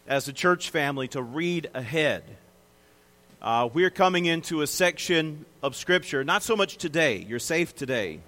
as a church family to read ahead. We're coming into a section of Scripture, not so much today, you're safe today,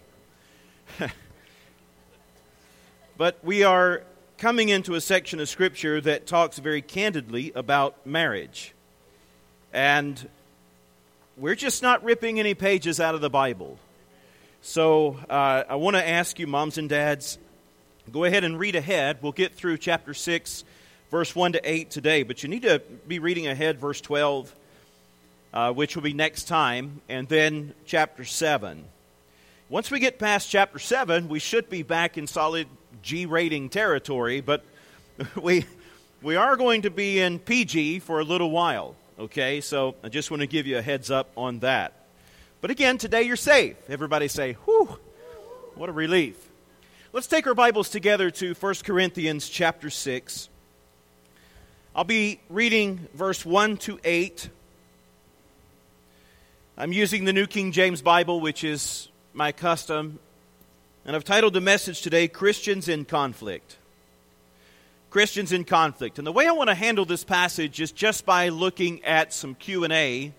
but we are coming into a section of Scripture that talks very candidly about marriage. And we're just not ripping any pages out of the Bible. So I want to ask you, moms and dads, go ahead and read ahead. We'll get through chapter 6, verse 1 to 8 today, but you need to be reading ahead verse 12, which will be next time, and then chapter 7. Once we get past chapter 7, we should be back in solid G rating territory, but we are going to be in PG for a little while, okay? So I just want to give you a heads up on that. But again, today you're safe. Everybody say, whew, what a relief. Let's take our Bibles together to 1 Corinthians chapter 6. I'll be reading verse 1 to 8. I'm using the New King James Bible, which is my custom. And I've titled the message today, Christians in Conflict. Christians in Conflict. And the way I want to handle this passage is just by looking at some Q&A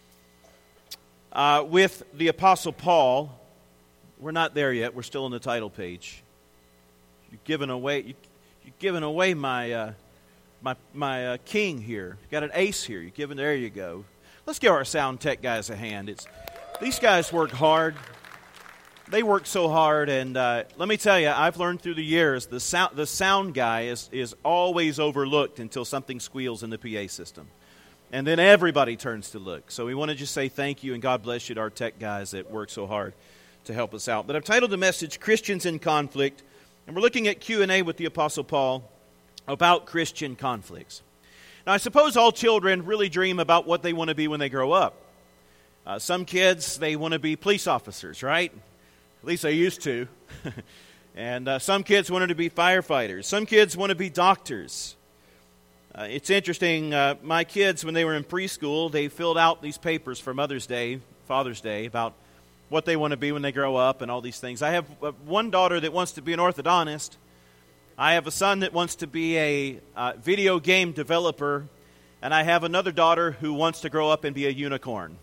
with the Apostle Paul. We're not there yet. We're still on the title page. You've given away my king here. You've got an ace here. There you go. Let's give our sound tech guys a hand. These guys work hard. They work so hard, and let me tell you, I've learned through the years, the sound guy is always overlooked until something squeals in the PA system. And then everybody turns to look. So we want to just say thank you and God bless you to our tech guys that work so hard to help us out. But I've titled the message, Christians in Conflict, and we're looking at Q&A with the Apostle Paul about Christian conflicts. Now, I suppose all children really dream about what they want to be when they grow up. Some kids, they want to be police officers, right? At least they used to. And some kids wanted to be firefighters. Some kids want to be doctors. It's interesting, my kids, when they were in preschool, they filled out these papers for Mother's Day, Father's Day, about what they want to be when they grow up and all these things. I have one daughter that wants to be an orthodontist. I have a son that wants to be a video game developer. And I have another daughter who wants to grow up and be a unicorn.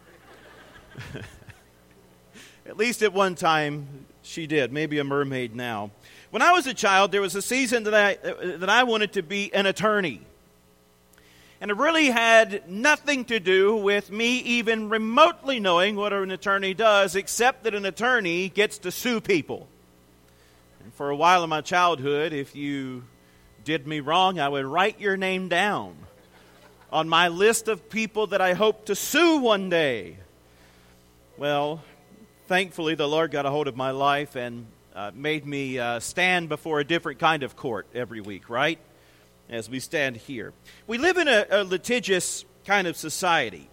At least at one time she did, maybe a mermaid now. When I was a child, there was a season that I wanted to be an attorney. And it really had nothing to do with me even remotely knowing what an attorney does, except that an attorney gets to sue people. And for a while in my childhood, if you did me wrong, I would write your name down on my list of people that I hope to sue one day. Well, thankfully the Lord got a hold of my life and made me stand before a different kind of court every week, right? As we stand here. We live in a litigious kind of society.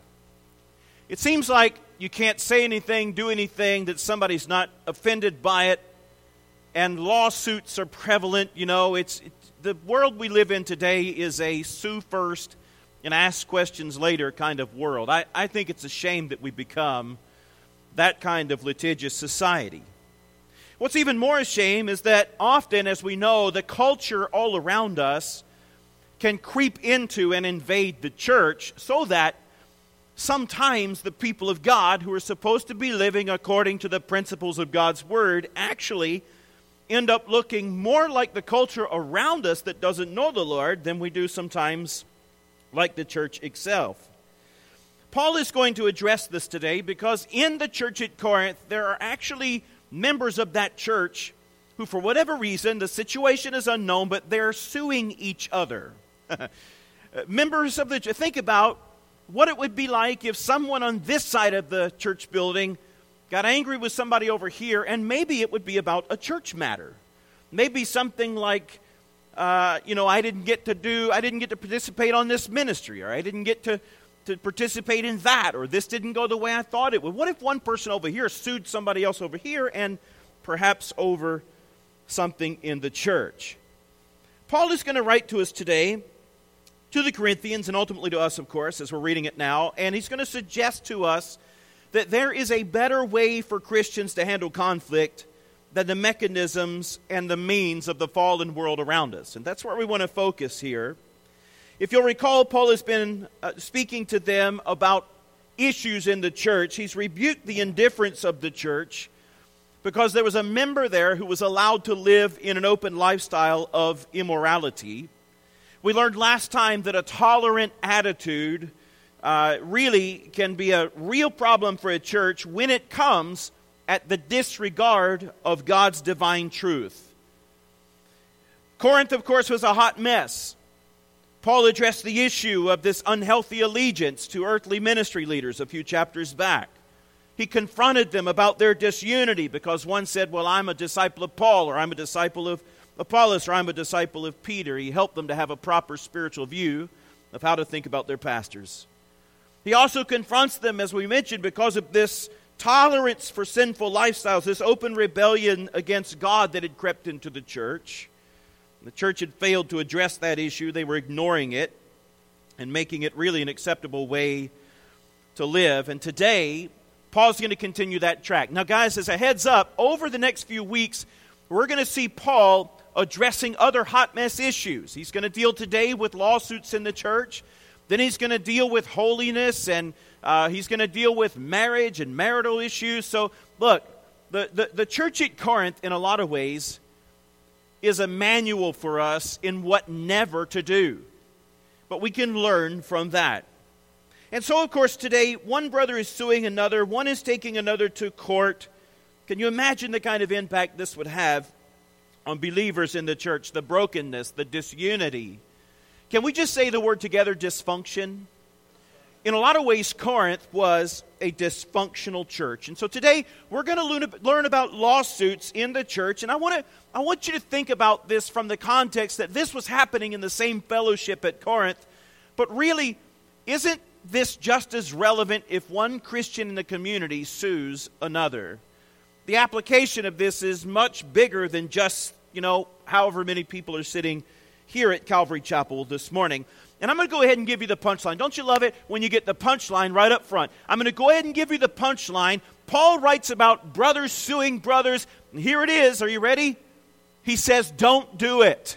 It seems like you can't say anything, do anything that somebody's not offended by it, and lawsuits are prevalent. You know, the world we live in today is a sue first and ask questions later kind of world. I think it's a shame that we become that kind of litigious society. What's even more a shame is that often, as we know, the culture all around us can creep into and invade the church so that sometimes the people of God who are supposed to be living according to the principles of God's Word actually end up looking more like the culture around us that doesn't know the Lord than we do sometimes like the church itself. Paul is going to address this today because in the church at Corinth there are actually members of that church who, for whatever reason, the situation is unknown, but they're suing each other. Members of the church, think about what it would be like if someone on this side of the church building got angry with somebody over here, and maybe it would be about a church matter. Maybe something like, I didn't get to participate on this ministry, or I didn't get to participate in that, or this didn't go the way I thought it would. What if one person over here sued somebody else over here and perhaps over something in the church? Paul is going to write to us today, to the Corinthians, and ultimately to us, of course, as we're reading it now, and he's going to suggest to us that there is a better way for Christians to handle conflict than the mechanisms and the means of the fallen world around us. And that's where we want to focus here. If you'll recall, Paul has been speaking to them about issues in the church. He's rebuked the indifference of the church because there was a member there who was allowed to live in an open lifestyle of immorality. We learned last time that a tolerant attitude really can be a real problem for a church when it comes at the disregard of God's divine truth. Corinth, of course, was a hot mess. Paul addressed the issue of this unhealthy allegiance to earthly ministry leaders a few chapters back. He confronted them about their disunity because one said, well, I'm a disciple of Paul, or I'm a disciple of Apollos, or I'm a disciple of Peter. He helped them to have a proper spiritual view of how to think about their pastors. He also confronts them, as we mentioned, because of this tolerance for sinful lifestyles, this open rebellion against God that had crept into the church. The church had failed to address that issue. They were ignoring it and making it really an acceptable way to live. And today, Paul's going to continue that track. Now, guys, as a heads up, over the next few weeks, we're going to see Paul addressing other hot mess issues. He's going to deal today with lawsuits in the church. Then he's going to deal with holiness, and he's going to deal with marriage and marital issues. So, look, the church at Corinth, in a lot of ways, is a manual for us in what never to do. But we can learn from that. And so, of course, today, one brother is suing another. One is taking another to court. Can you imagine the kind of impact this would have on believers in the church? The brokenness, the disunity. Can we just say the word together, dysfunction? In a lot of ways, Corinth was a dysfunctional church. And so today, we're going to learn about lawsuits in the church. And I want you to think about this from the context that this was happening in the same fellowship at Corinth. But really, isn't this just as relevant if one Christian in the community sues another? The application of this is much bigger than just, however many people are sitting here at Calvary Chapel this morning. And I'm going to go ahead and give you the punchline. Don't you love it when you get the punchline right up front? I'm going to go ahead and give you the punchline. Paul writes about brothers suing brothers. And here it is. Are you ready? He says, don't do it.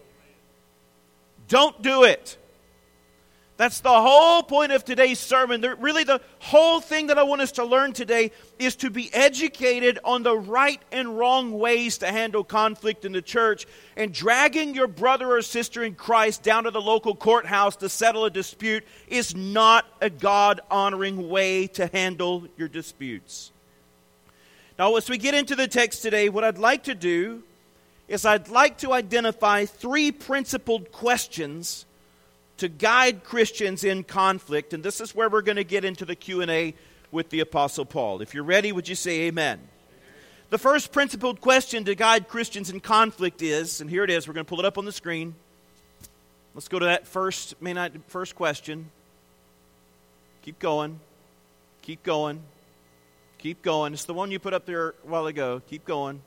Don't do it. That's the whole point of today's sermon. Really, the whole thing that I want us to learn today is to be educated on the right and wrong ways to handle conflict in the church. And dragging your brother or sister in Christ down to the local courthouse to settle a dispute is not a God-honoring way to handle your disputes. Now, as we get into the text today, what I'd like to do is I'd like to identify three principled questions to guide Christians in conflict. And this is where we're going to get into the Q&A with the Apostle Paul. If you're ready, would you say amen? The first principled question to guide Christians in conflict is, and here it is, we're going to pull it up on the screen. Let's go to that first question. Keep going. Keep going. Keep going. It's the one you put up there a while ago. Keep going.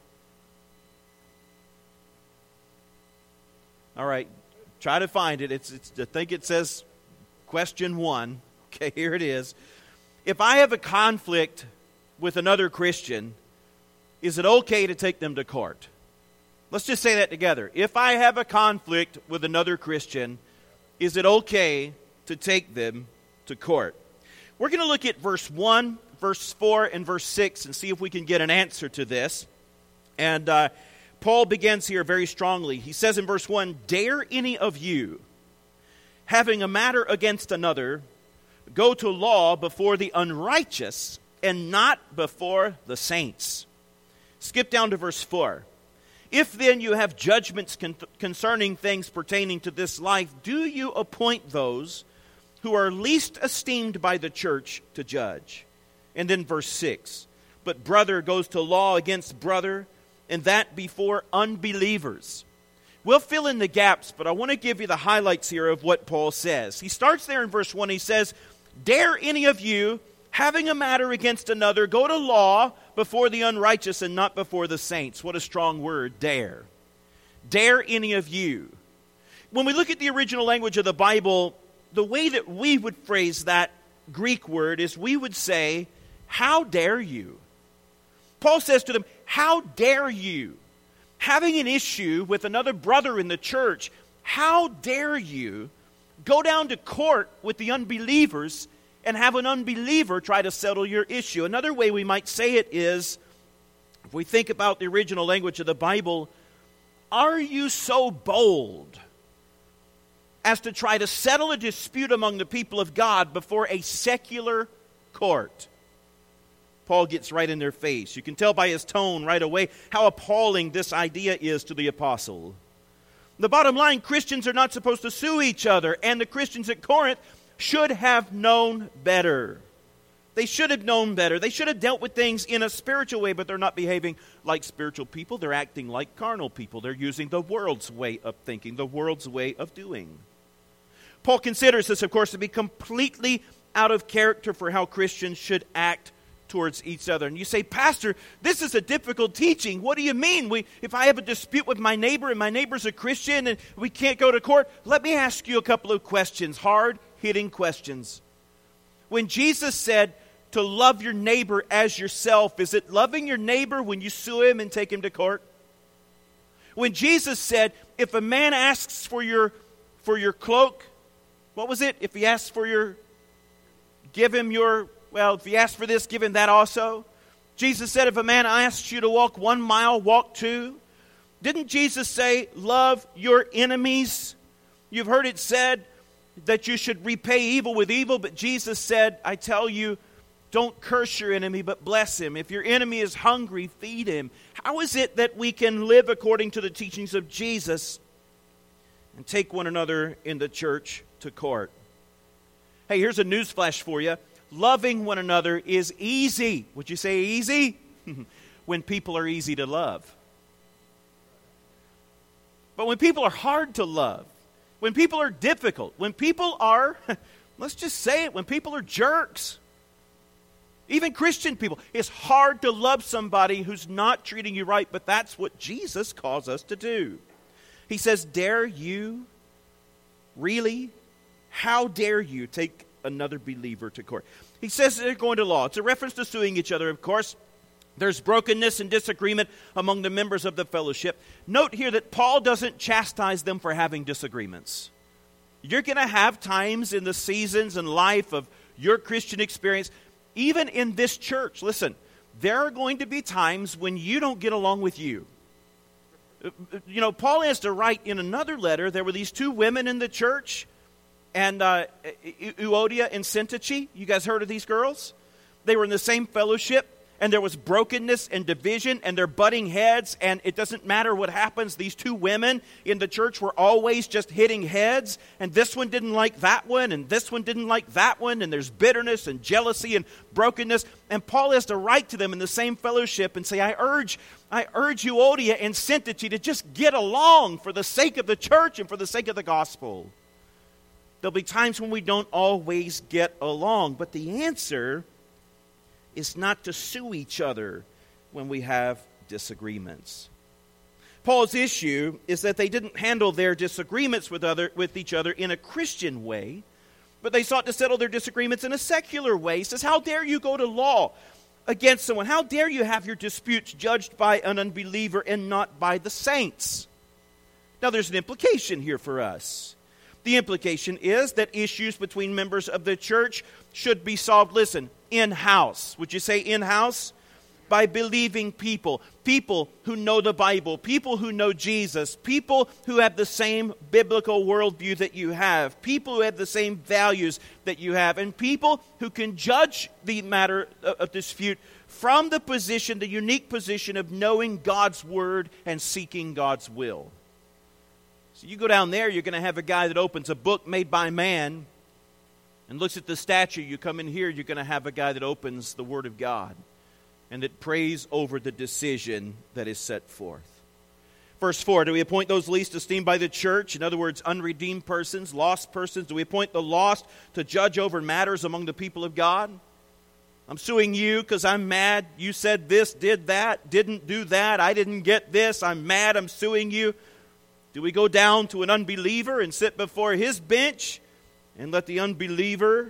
All right. Try to find it. I think it says question 1. Okay, here it is. If I have a conflict with another Christian, is it okay to take them to court? Let's just say that together. If I have a conflict with another Christian, is it okay to take them to court? We're going to look at verse 1, verse 4, and verse 6 and see if we can get an answer to this. And Paul begins here very strongly. He says in verse 1, "Dare any of you, having a matter against another, go to law before the unrighteous and not before the saints?" Skip down to verse 4. "If then you have judgments concerning things pertaining to this life, do you appoint those who are least esteemed by the church to judge?" And then verse 6, "But brother goes to law against brother, and that before unbelievers." We'll fill in the gaps, but I want to give you the highlights here of what Paul says. He starts there in verse 1. He says, "Dare any of you, having a matter against another, go to law before the unrighteous and not before the saints." What a strong word, dare. Dare any of you. When we look at the original language of the Bible, the way that we would phrase that Greek word is we would say, "How dare you?" Paul says to them, "How dare you? Having an issue with another brother in the church, how dare you Go down to court with the unbelievers and have an unbeliever try to settle your issue. Another way we might say it is, if we think about the original language of the Bible, are you so bold as to try to settle a dispute among the people of God before a secular court? Paul gets right in their face. You can tell by his tone right away how appalling this idea is to the apostle. The bottom line, Christians are not supposed to sue each other, and the Christians at Corinth should have known better. They should have known better. They should have dealt with things in a spiritual way, but they're not behaving like spiritual people. They're acting like carnal people. They're using the world's way of thinking, the world's way of doing. Paul considers this, of course, to be completely out of character for how Christians should act towards each other. And you say, Pastor, this is a difficult teaching. What do you mean? If I have a dispute with my neighbor and my neighbor's a Christian and we can't go to court, let me ask you a couple of questions, hard-hitting questions. When Jesus said to love your neighbor as yourself, is it loving your neighbor when you sue him and take him to court? When Jesus said, if a man asks for your cloak, what was it? If he asks for if he asks for this, give him that also. Jesus said, if a man asks you to walk 1 mile, walk 2. Didn't Jesus say, love your enemies? You've heard it said that you should repay evil with evil, but Jesus said, I tell you, don't curse your enemy, but bless him. If your enemy is hungry, feed him. How is it that we can live according to the teachings of Jesus and take one another in the church to court? Hey, here's a newsflash for you. Loving one another is easy. Would you say easy? When people are easy to love. But when people are hard to love, when people are difficult, when people are, let's just say it, when people are jerks, even Christian people, it's hard to love somebody who's not treating you right, but that's what Jesus calls us to do. He says, dare you? Really? How dare you take another believer to court? He says they're going to law. It's a reference to suing each other, of course. There's brokenness and disagreement among the members of the fellowship. Note here that Paul doesn't chastise them for having disagreements. You're going to have times in the seasons and life of your Christian experience, even in this church. Listen, there are going to be times when you don't get along with you. You know, Paul has to write in another letter, there were these 2 women in the church, and Euodia and Syntyche. You guys heard of these girls? They were in the same fellowship, and there was brokenness and division, and they're butting heads, and it doesn't matter what happens. These 2 women in the church were always just hitting heads, and this one didn't like that one, and this one didn't like that one, and there's bitterness and jealousy and brokenness. And Paul has to write to them in the same fellowship and say, I urge Euodia and Syntyche to just get along for the sake of the church and for the sake of the gospel. There'll be times when we don't always get along, but the answer is not to sue each other when we have disagreements. Paul's issue is that they didn't handle their disagreements with each other in a Christian way, but they sought to settle their disagreements in a secular way. He says, how dare you go to law against someone? How dare you have your disputes judged by an unbeliever and not by the saints? Now there's an implication here for us. The implication is that issues between members of the church should be solved, listen, in-house. Would you say in-house? By believing people. People who know the Bible. People who know Jesus. People who have the same biblical worldview that you have. People who have the same values that you have. And people who can judge the matter of dispute from the position, the unique position of knowing God's Word and seeking God's will. So you go down there, you're going to have a guy that opens a book made by man and looks at the statue. You come in here, you're going to have a guy that opens the Word of God and that prays over the decision that is set forth. Verse 4, do we appoint those least esteemed by the church? In other words, unredeemed persons, lost persons. Do we appoint the lost to judge over matters among the people of God? I'm suing you because I'm mad. You said this, did that, didn't do that. I didn't get this. I'm mad. I'm suing you. Do we go down to an unbeliever and sit before his bench and let the unbeliever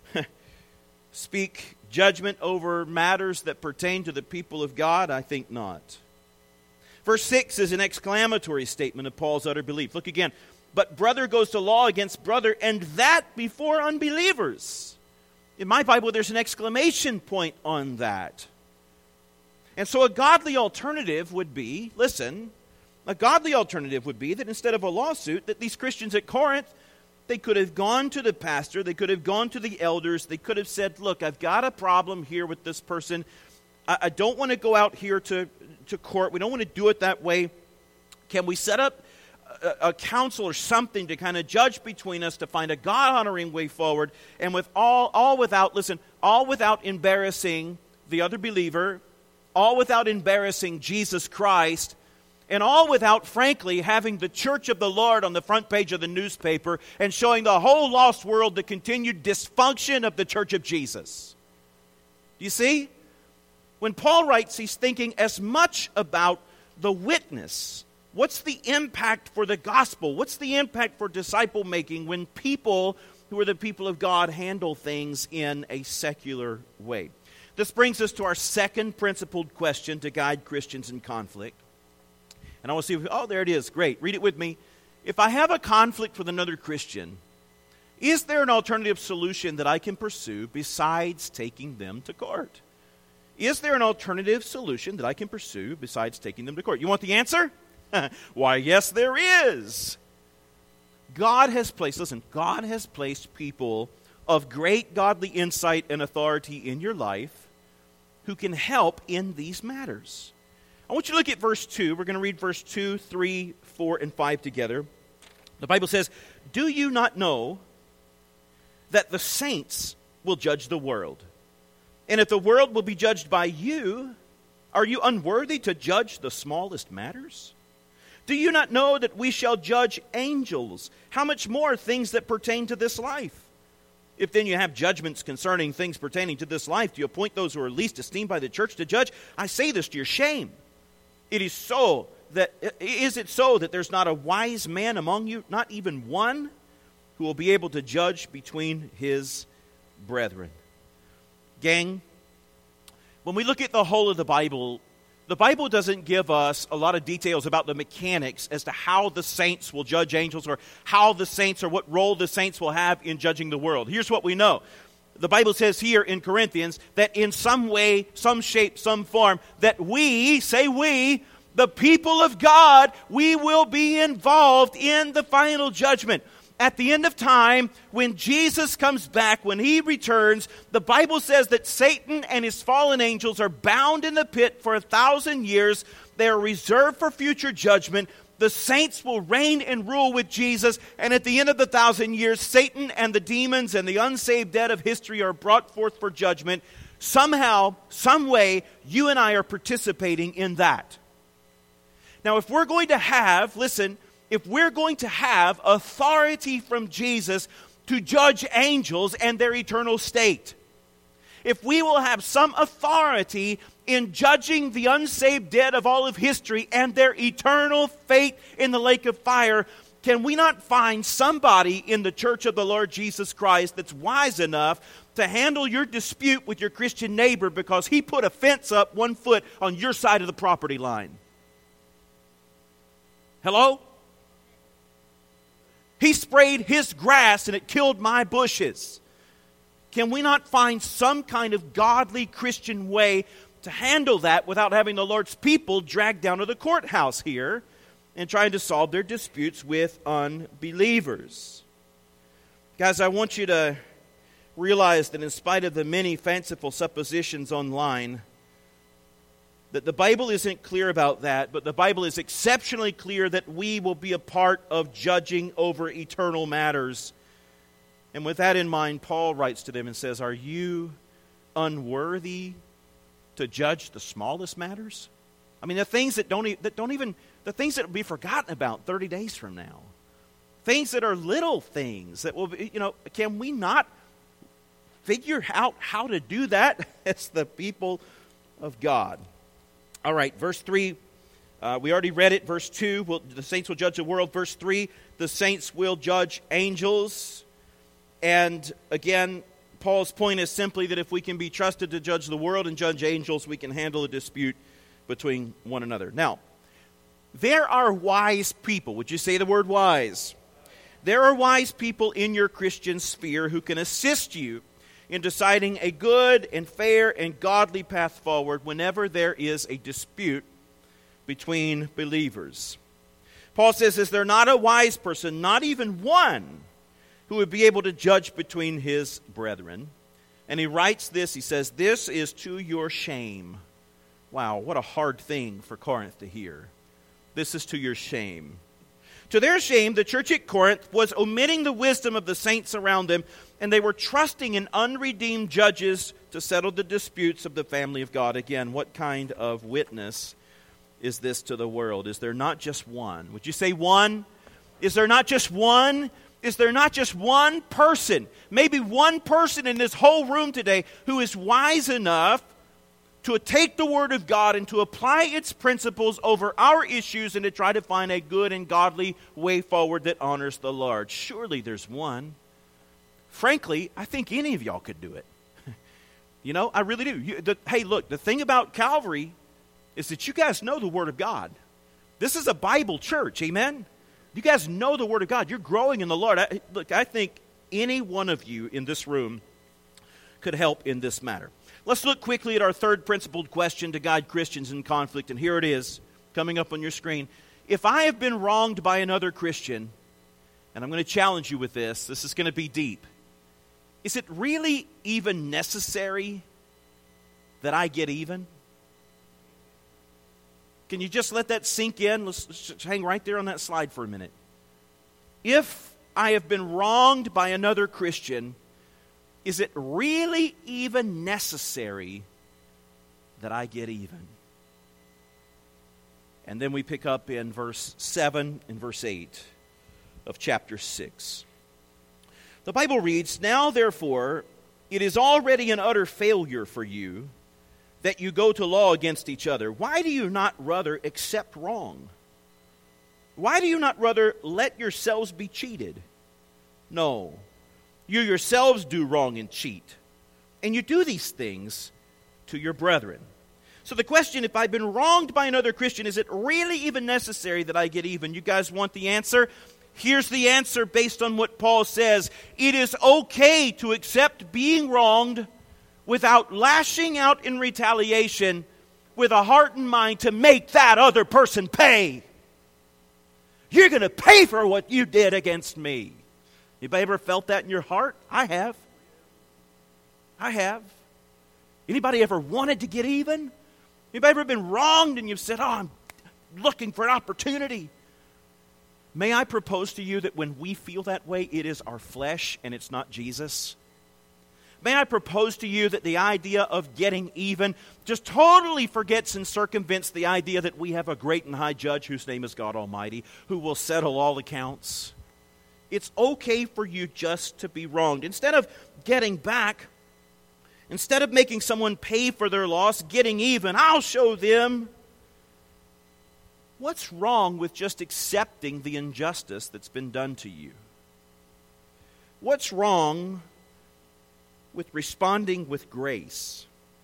speak judgment over matters that pertain to the people of God? I think not. Verse 6 is an exclamatory statement of Paul's utter belief. Look again. but brother goes to law against brother, and that before unbelievers. In my Bible, there's an exclamation point on that. And so a godly alternative would be, listen, a godly alternative would be that instead of a lawsuit, that these Christians at Corinth, they could have gone to the pastor, they could have gone to the elders, they could have said, look, I've got a problem here with this person. I don't want to go out here to court. We don't want to do it that way. Can we set up a council or something to kind of judge between us to find a God-honoring way forward, and with all without embarrassing the other believer, all without embarrassing Jesus Christ, and all without, frankly, having the church of the Lord on the front page of the newspaper and showing the whole lost world the continued dysfunction of the church of Jesus. You see? When Paul writes, he's thinking as much about the witness. What's the impact for the gospel? What's the impact for disciple making when people who are the people of God handle things in a secular way? This brings us to our second principled question to guide Christians in conflict. And I want to see, there it is. Great. Read it with me. If I have a conflict with another Christian, is there an alternative solution that I can pursue besides taking them to court? Is there an alternative solution that I can pursue besides taking them to court? You want the answer? Why, yes, there is. God has placed people of great godly insight and authority in your life who can help in these matters. I want you to look at verse 2. We're going to read verse 2, 3, 4, and 5 together. The Bible says, "Do you not know that the saints will judge the world? And if the world will be judged by you, are you unworthy to judge the smallest matters? Do you not know that we shall judge angels? How much more things that pertain to this life? If then you have judgments concerning things pertaining to this life, do you appoint those who are least esteemed by the church to judge? I say this to your shame. Is it so that there's not a wise man among you, not even one, who will be able to judge between his brethren?" Gang, when we look at the whole of the Bible doesn't give us a lot of details about the mechanics as to how the saints will judge angels, or how the saints, or what role the saints will have in judging the world. Here's what we know. The Bible says here in Corinthians that in some way, some shape, some form, that we, the people of God, we will be involved in the final judgment. At the end of time, when Jesus comes back, when he returns, the Bible says that Satan and his fallen angels are bound in the pit for 1,000 years. They are reserved for future judgment. The saints will reign and rule with Jesus, and at the end of the 1,000 years, Satan and the demons and the unsaved dead of history are brought forth for judgment. Somehow, some way, you and I are participating in that. Now, if we're going to have authority from Jesus to judge angels and their eternal state, if we will have some authority in judging the unsaved dead of all of history and their eternal fate in the lake of fire, can we not find somebody in the church of the Lord Jesus Christ that's wise enough to handle your dispute with your Christian neighbor because he put a fence up 1 foot on your side of the property line? Hello? He sprayed his grass and it killed my bushes. Can we not find some kind of godly Christian way to handle that without having the Lord's people dragged down to the courthouse here and trying to solve their disputes with unbelievers? Guys, I want you to realize that in spite of the many fanciful suppositions online, that the Bible isn't clear about that, but the Bible is exceptionally clear that we will be a part of judging over eternal matters. And with that in mind, Paul writes to them and says, "Are you unworthy to judge the smallest matters?" I mean, the things the things that will be forgotten about 30 days from now. Things that are little things that will be, can we not figure out how to do that as the people of God? All right, verse 3, we already read it. Verse 2, the saints will judge the world. Verse 3, the saints will judge angels. And again, Paul's point is simply that if we can be trusted to judge the world and judge angels, we can handle a dispute between one another. Now, there are wise people. Would you say the word wise? there are wise people in your Christian sphere who can assist you in deciding a good and fair and godly path forward whenever there is a dispute between believers. Paul says, is there not a wise person, not even one, who would be able to judge between his brethren? And he writes this, he says, this is to your shame. Wow, what a hard thing for Corinth to hear. This is to your shame. To their shame, the church at Corinth was omitting the wisdom of the saints around them, and they were trusting in unredeemed judges to settle the disputes of the family of God. Again, what kind of witness is this to the world? Is there not just one? Would you say one? Is there not just one? Is there not just one person, maybe one person in this whole room today who is wise enough to take the Word of God and to apply its principles over our issues and to try to find a good and godly way forward that honors the Lord? Surely there's one. Frankly, I think any of y'all could do it. You know, I really do. Hey, look, the thing about Calvary is that you guys know the Word of God. This is a Bible church, amen? You guys know the Word of God. You're growing in the Lord. I think any one of you in this room could help in this matter. Let's look quickly at our third principled question to guide Christians in conflict, and here it is, coming up on your screen. If I have been wronged by another Christian, and I'm going to challenge you with this is going to be deep. Is it really even necessary that I get even? Can you just let that sink in? Let's hang right there on that slide for a minute. If I have been wronged by another Christian, is it really even necessary that I get even? And then we pick up in verse 7 and verse 8 of chapter 6. The Bible reads, now therefore, it is already an utter failure for you that you go to law against each other. Why do you not rather accept wrong? Why do you not rather let yourselves be cheated? No, you yourselves do wrong and cheat, and you do these things to your brethren. So the question, if I've been wronged by another Christian, is it really even necessary that I get even? You guys want the answer? Here's the answer based on what Paul says. It is okay to accept being wronged without lashing out in retaliation, with a heart and mind to make that other person pay. You're going to pay for what you did against me. Anybody ever felt that in your heart? I have. I have. Anybody ever wanted to get even? Anybody ever been wronged and you've said, I'm looking for an opportunity? May I propose to you that when we feel that way, it is our flesh and it's not Jesus? May I propose to you that the idea of getting even just totally forgets and circumvents the idea that we have a great and high judge whose name is God Almighty, who will settle all accounts. It's okay for you just to be wronged. Instead of getting back, instead of making someone pay for their loss, getting even, I'll show them. What's wrong with just accepting the injustice that's been done to you? What's wrong with responding with grace?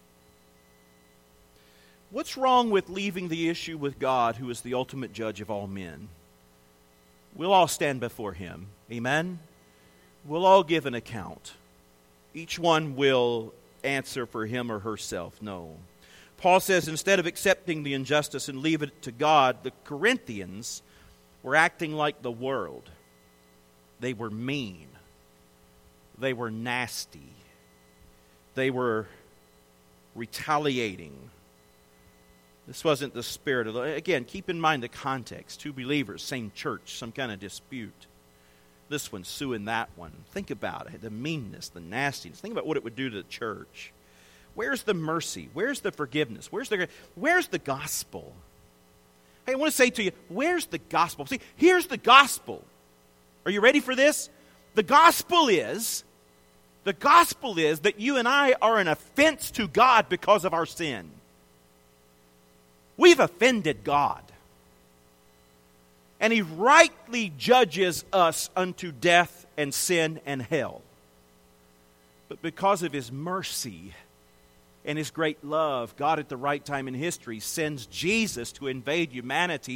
What's wrong with leaving the issue with God, who is the ultimate judge of all men? We'll all stand before Him. Amen? We'll all give an account. Each one will answer for him or herself. No. Paul says instead of accepting the injustice and leave it to God, the Corinthians were acting like the world. They were mean. They were nasty. They were retaliating. This wasn't the spirit of again, keep in mind the context. Two believers, same church, some kind of dispute. This one suing that one. Think about it. The meanness, the nastiness. Think about what it would do to the church. Where's the mercy? Where's the forgiveness? Where's the gospel? Hey, I want to say to you, where's the gospel? See, here's the gospel. Are you ready for this? The gospel is that you and I are an offense to God because of our sin. We've offended God. And He rightly judges us unto death and sin and hell. But because of His mercy and His great love, God at the right time in history sends Jesus to invade humanity.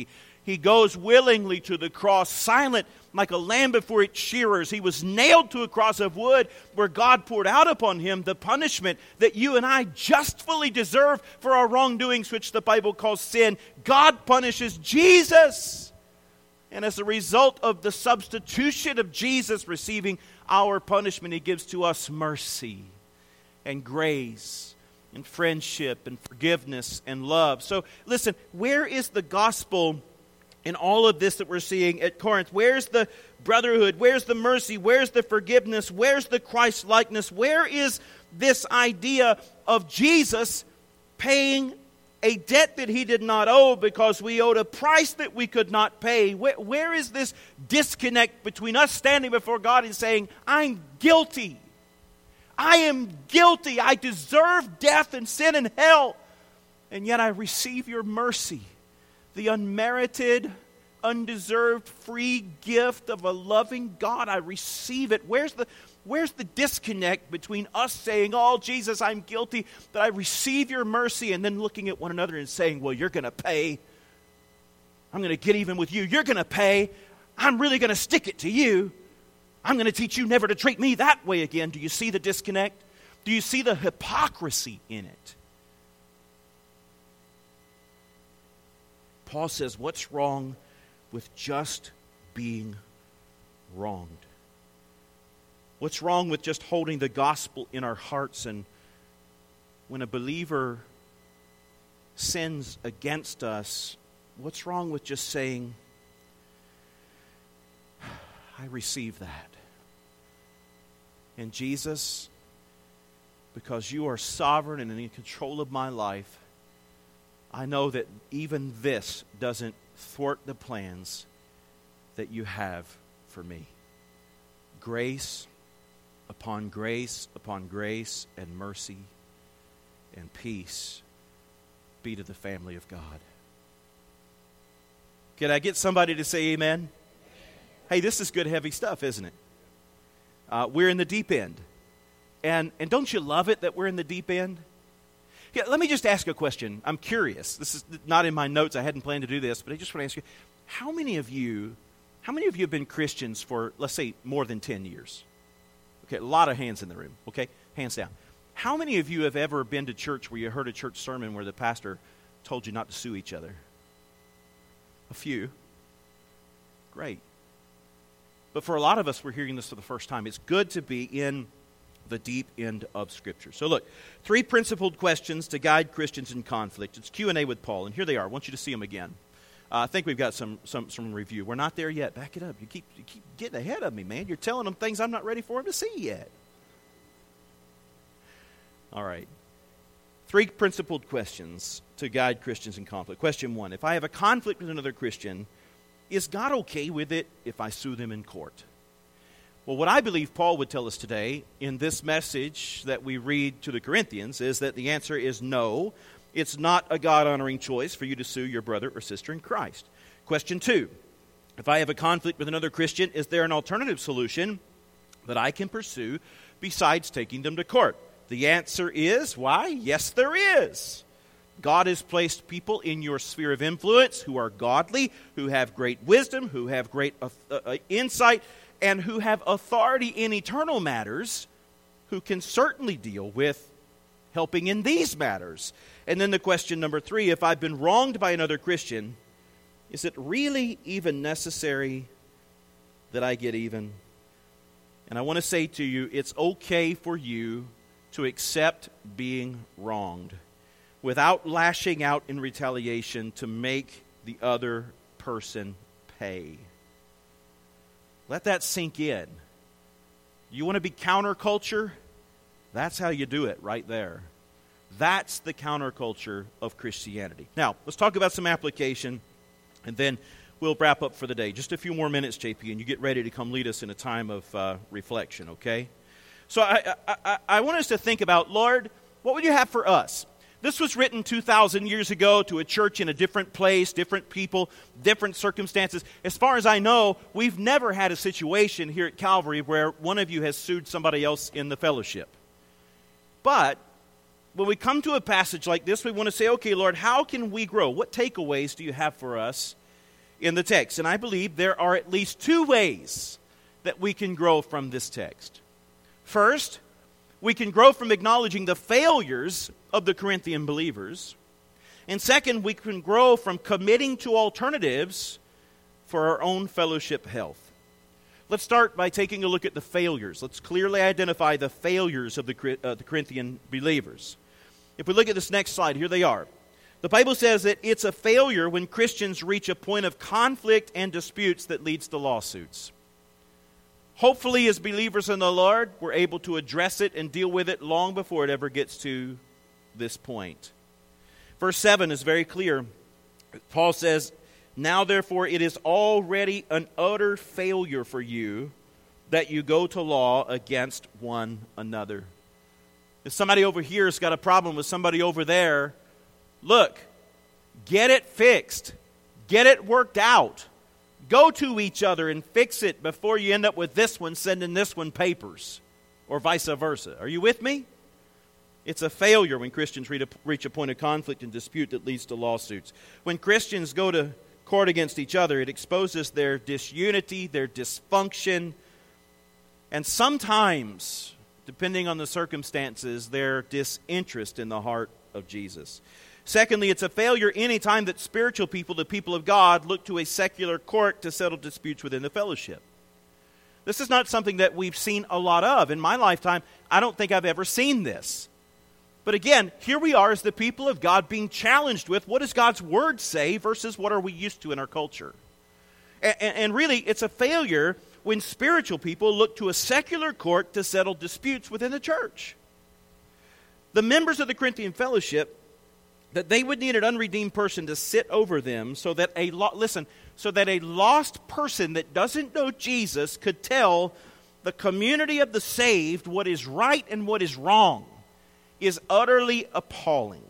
He goes willingly to the cross, silent like a lamb before its shearers. He was nailed to a cross of wood where God poured out upon him the punishment that you and I justly deserve for our wrongdoings, which the Bible calls sin. God punishes Jesus. And as a result of the substitution of Jesus receiving our punishment, He gives to us mercy and grace and friendship and forgiveness and love. So listen, where is the gospel in all of this that we're seeing at Corinth? Where's the brotherhood? Where's the mercy? Where's the forgiveness? Where's the Christ-likeness? Where is this idea of Jesus paying a debt that He did not owe because we owed a price that we could not pay? Where is this disconnect between us standing before God and saying, I'm guilty. I am guilty. I deserve death and sin and hell. And yet I receive your mercy. The unmerited, undeserved, free gift of a loving God. I receive it. Where's the disconnect between us saying, oh, Jesus, I'm guilty, that I receive your mercy, and then looking at one another and saying, well, you're going to pay. I'm going to get even with you. You're going to pay. I'm really going to stick it to you. I'm going to teach you never to treat me that way again. Do you see the disconnect? Do you see the hypocrisy in it? Paul says, what's wrong with just being wronged? What's wrong with just holding the gospel in our hearts? And when a believer sins against us, what's wrong with just saying, I receive that. And Jesus, because you are sovereign and in control of my life, I know that even this doesn't thwart the plans that you have for me. Grace upon grace upon grace and mercy and peace be to the family of God. Can I get somebody to say amen? Hey, this is good, heavy stuff, isn't it? We're in the deep end. And don't you love it that we're in the deep end? Yeah, let me just ask a question. I'm curious. This is not in my notes. I hadn't planned to do this, but I just want to ask you, how many of you have been Christians for, let's say, more than 10 years? Okay, a lot of hands in the room. Okay, hands down. How many of you have ever been to church where you heard a church sermon where the pastor told you not to sue each other? A few. Great. But for a lot of us, we're hearing this for the first time. It's good to be in the deep end of Scripture. So look, 3 principled questions to guide Christians in conflict. It's Q&A with Paul, and here they are. I want you to see them again. I think we've got some review. We're not there yet. Back it up. You keep getting ahead of me, man. You're telling them things I'm not ready for them to see yet. All right. 3 principled questions to guide Christians in conflict. Question 1, if I have a conflict with another Christian, is God okay with it if I sue them in court? Well, what I believe Paul would tell us today in this message that we read to the Corinthians is that the answer is no. It's not a God-honoring choice for you to sue your brother or sister in Christ. Question 2, if I have a conflict with another Christian, is there an alternative solution that I can pursue besides taking them to court? The answer is, why? Yes, there is. God has placed people in your sphere of influence who are godly, who have great wisdom, who have great insight, and who have authority in eternal matters, who can certainly deal with helping in these matters. And then the question number 3, if I've been wronged by another Christian, is it really even necessary that I get even? And I want to say to you, it's okay for you to accept being wronged without lashing out in retaliation to make the other person pay. Let that sink in. You want to be counterculture? That's how you do it right there. That's the counterculture of Christianity. Now, let's talk about some application, and then we'll wrap up for the day. Just a few more minutes, JP, and you get ready to come lead us in a time of reflection, okay? So I want us to think about, Lord, what would you have for us? This was written 2,000 years ago to a church in a different place, different people, different circumstances. As far as I know, we've never had a situation here at Calvary where one of you has sued somebody else in the fellowship. But when we come to a passage like this, we want to say, okay, Lord, how can we grow? What takeaways do you have for us in the text. And I believe there are at least two ways that we can grow from this text. First, we can grow from acknowledging the failures of the Corinthian believers. And second, we can grow from committing to alternatives for our own fellowship health. Let's start by taking a look at the failures. Let's clearly identify the failures of the Corinthian believers. If we look at this next slide, here they are. The Bible says that it's a failure when Christians reach a point of conflict and disputes that leads to lawsuits. Hopefully, as believers in the Lord, we're able to address it and deal with it long before it ever gets to this point. Verse 7 is very clear. Paul says, "Now therefore it is already an utter failure for you that you go to law against one another." If somebody over here has got a problem with somebody over there, look, get it fixed. Get it worked out. Go to each other and fix it before you end up with this one sending this one papers, or vice versa. Are you with me? It's a failure when Christians reach a point of conflict and dispute that leads to lawsuits. When Christians go to court against each other, it exposes their disunity, their dysfunction, and sometimes, depending on the circumstances, their disinterest in the heart of Jesus. Secondly, it's a failure any time that spiritual people, the people of God, look to a secular court to settle disputes within the fellowship. This is not something that we've seen a lot of. In my lifetime, I don't think I've ever seen this. But again, here we are as the people of God being challenged with what does God's Word say versus what are we used to in our culture. And really, it's a failure when spiritual people look to a secular court to settle disputes within the church. The members of the Corinthian fellowship, that they would need an unredeemed person to sit over them so that a lost person that doesn't know Jesus could tell the community of the saved what is right and what is wrong, is utterly appalling.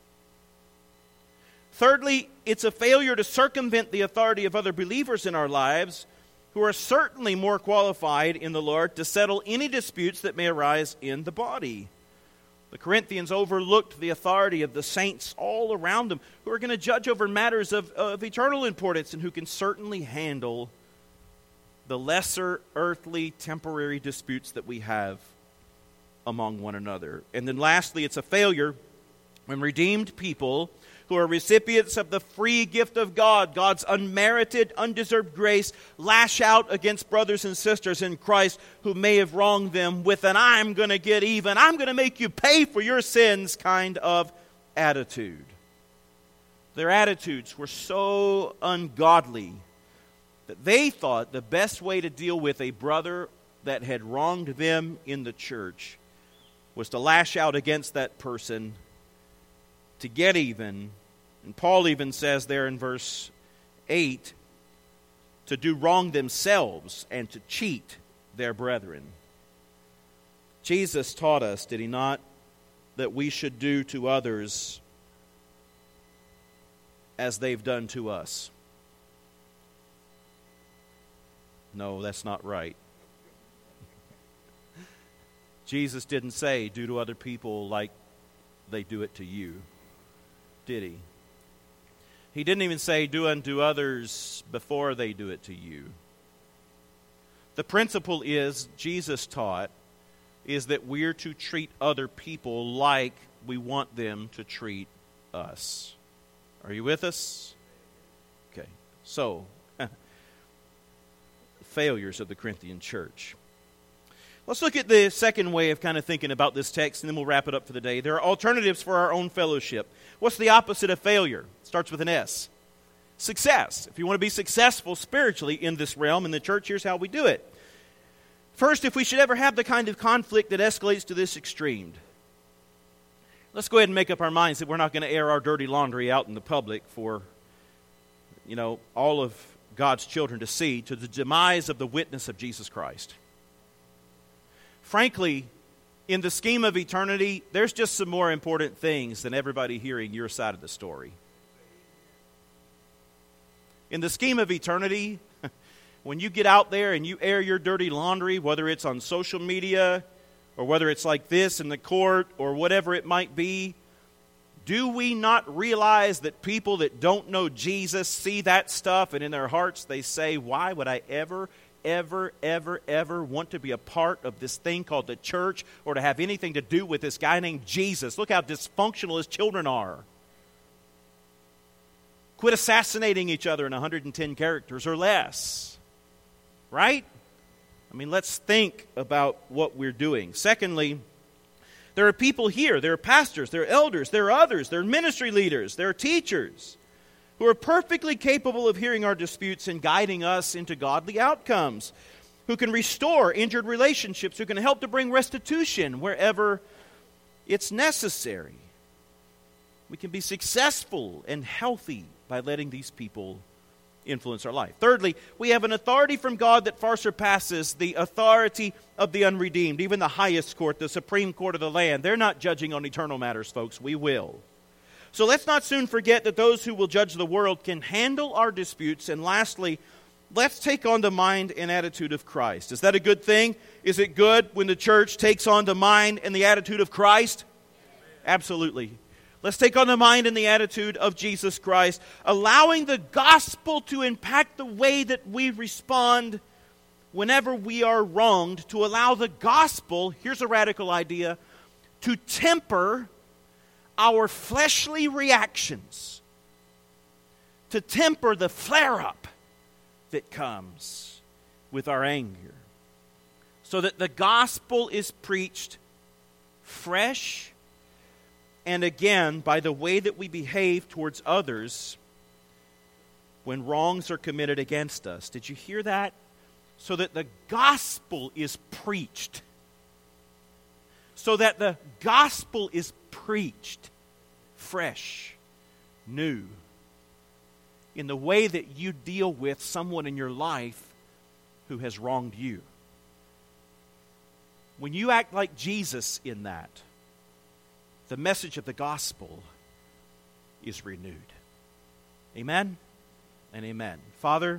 Thirdly, it's a failure to circumvent the authority of other believers in our lives who are certainly more qualified in the Lord to settle any disputes that may arise in the body. The Corinthians overlooked the authority of the saints all around them who are going to judge over matters of eternal importance and who can certainly handle the lesser earthly temporary disputes that we have among one another. And then lastly, it's a failure when redeemed people who are recipients of the free gift of God, God's unmerited, undeserved grace, lash out against brothers and sisters in Christ who may have wronged them with an "I'm going to get even, I'm going to make you pay for your sins" kind of attitude. Their attitudes were so ungodly that they thought the best way to deal with a brother that had wronged them in the church was to lash out against that person to get even. And Paul even says there in verse 8, to do wrong themselves and to cheat their brethren. Jesus taught us, did he not, that we should do to others as they've done to us? No, that's not right. Jesus didn't say, do to other people like they do it to you, did he? He didn't even say, do unto others before they do it to you. The principle is, Jesus taught, is that we're to treat other people like we want them to treat us. Are you with us? Okay, so, failures of the Corinthian church. Let's look at the second way of kind of thinking about this text, and then we'll wrap it up for the day. There are alternatives for our own fellowship. What's the opposite of failure? It starts with an S. Success. If you want to be successful spiritually in this realm, in the church, here's how we do it. First, if we should ever have the kind of conflict that escalates to this extreme, let's go ahead and make up our minds that we're not going to air our dirty laundry out in the public for, all of God's children to see, to the demise of the witness of Jesus Christ. Frankly, in the scheme of eternity, there's just some more important things than everybody hearing your side of the story. In the scheme of eternity, when you get out there and you air your dirty laundry, whether it's on social media or whether it's like this in the court or whatever it might be, Do we not realize that people that don't know Jesus see that stuff and in their hearts they say, why would I ever want to be a part of this thing called the church or to have anything to do with this guy named Jesus? Look how dysfunctional his children are. Quit assassinating each other in 110 characters or less. Right? I mean, let's think about what we're doing. Secondly, there are people here, there are pastors, there are elders, there are others, there are ministry leaders, there are teachers who are perfectly capable of hearing our disputes and guiding us into godly outcomes, who can restore injured relationships, who can help to bring restitution wherever it's necessary. We can be successful and healthy by letting these people influence our life. Thirdly, we have an authority from God that far surpasses the authority of the unredeemed. Even the highest court, the Supreme Court of the land, they're not judging on eternal matters, folks. We will. So let's not soon forget that those who will judge the world can handle our disputes. And lastly, let's take on the mind and attitude of Christ. Is that a good thing? Is it good when the church takes on the mind and the attitude of Christ? Absolutely. Let's take on the mind and the attitude of Jesus Christ, allowing the gospel to impact the way that we respond whenever we are wronged, to allow the gospel, here's a radical idea, to temper our fleshly reactions, to temper the flare-up that comes with our anger, so that the gospel is preached fresh. And again, by the way that we behave towards others when wrongs are committed against us. Did you hear that? So that the gospel is preached. So that the gospel is preached fresh, new, in the way that you deal with someone in your life who has wronged you. When you act like Jesus in that, the message of the gospel is renewed. Amen and amen. Father,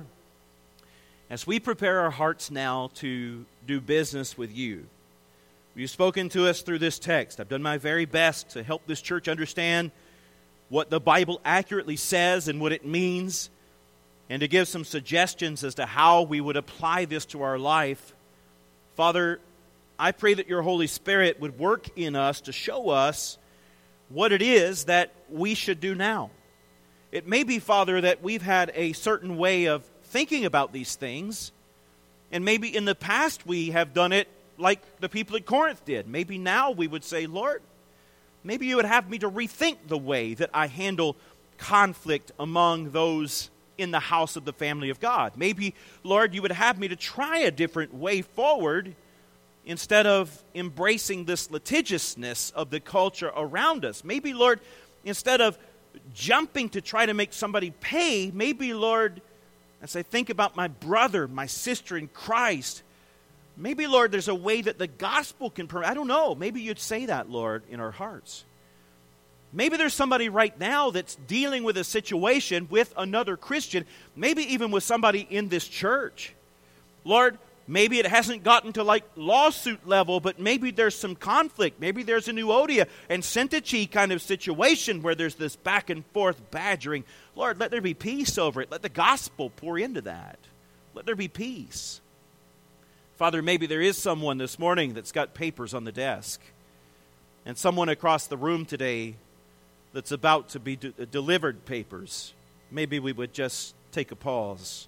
as we prepare our hearts now to do business with you, you've spoken to us through this text. I've done my very best to help this church understand what the Bible accurately says and what it means, and to give some suggestions as to how we would apply this to our life. Father, I pray that your Holy Spirit would work in us to show us what it is that we should do now. It may be, Father, that we've had a certain way of thinking about these things, and maybe in the past we have done it like the people at Corinth did. Maybe now we would say, Lord, maybe you would have me to rethink the way that I handle conflict among those in the house of the family of God. Maybe, Lord, you would have me to try a different way forward instead of embracing this litigiousness of the culture around us. Maybe, Lord, instead of jumping to try to make somebody pay, maybe, Lord, as I think about my brother, my sister in Christ, maybe, Lord, there's a way that the gospel can permit. I don't know. Maybe you'd say that, Lord, in our hearts. Maybe there's somebody right now that's dealing with a situation with another Christian, maybe even with somebody in this church. Lord, maybe it hasn't gotten to like lawsuit level, but maybe there's some conflict. Maybe there's a Euodia and Syntyche kind of situation where there's this back and forth badgering. Lord, let there be peace over it. Let the gospel pour into that. Let there be peace. Father, maybe there is someone this morning that's got papers on the desk, and someone across the room today that's about to be delivered papers. Maybe we would just take a pause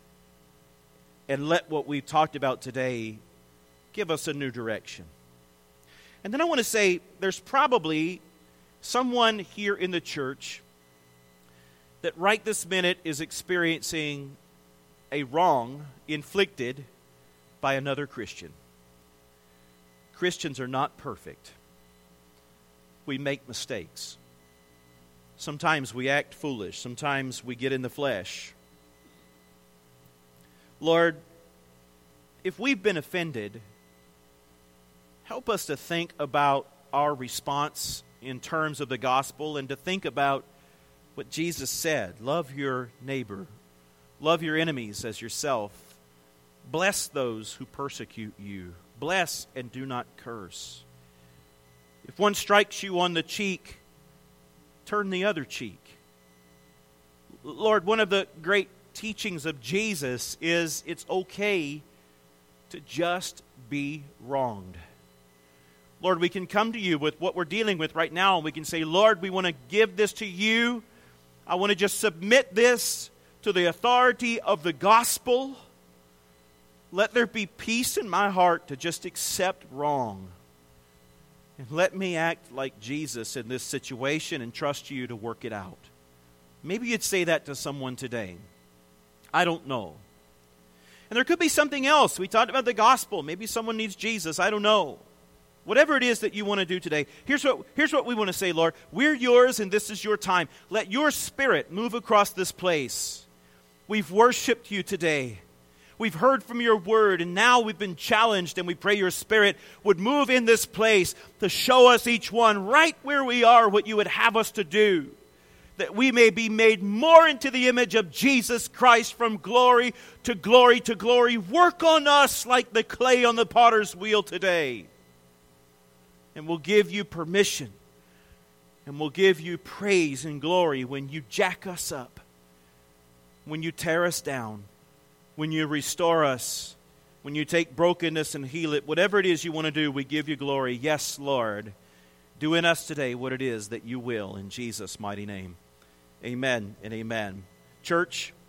and let what we've talked about today give us a new direction. And then I want to say there's probably someone here in the church that right this minute is experiencing a wrong inflicted by another Christian. Christians are not perfect. We make mistakes. Sometimes we act foolish. Sometimes we get in the flesh. Lord, if we've been offended, help us to think about our response in terms of the gospel and to think about what Jesus said. Love your neighbor. Love your enemies as yourself. Bless those who persecute you. Bless and do not curse. If one strikes you on the cheek, turn the other cheek. Lord, one of the great teachings of Jesus is it's okay to just be wronged. Lord, we can come to you with what we're dealing with right now, and we can say, Lord, we want to give this to you. I want to just submit this to the authority of the gospel. Let there be peace in my heart to just accept wrong. And let me act like Jesus in this situation and trust you to work it out. Maybe you'd say that to someone today. I don't know. And there could be something else. We talked about the gospel. Maybe someone needs Jesus. I don't know. Whatever it is that you want to do today, here's what we want to say, Lord. We're yours and this is your time. Let your Spirit move across this place. We've worshiped you today. We've heard from your word, and now we've been challenged, and we pray your Spirit would move in this place to show us each one right where we are what you would have us to do, that we may be made more into the image of Jesus Christ from glory to glory to glory. Work on us like the clay on the potter's wheel today. And we'll give you permission, and we'll give you praise and glory when you jack us up, when you tear us down, when you restore us, when you take brokenness and heal it. Whatever it is you want to do, we give you glory. Yes, Lord, do in us today what it is that you will, in Jesus' mighty name. Amen and amen. Church,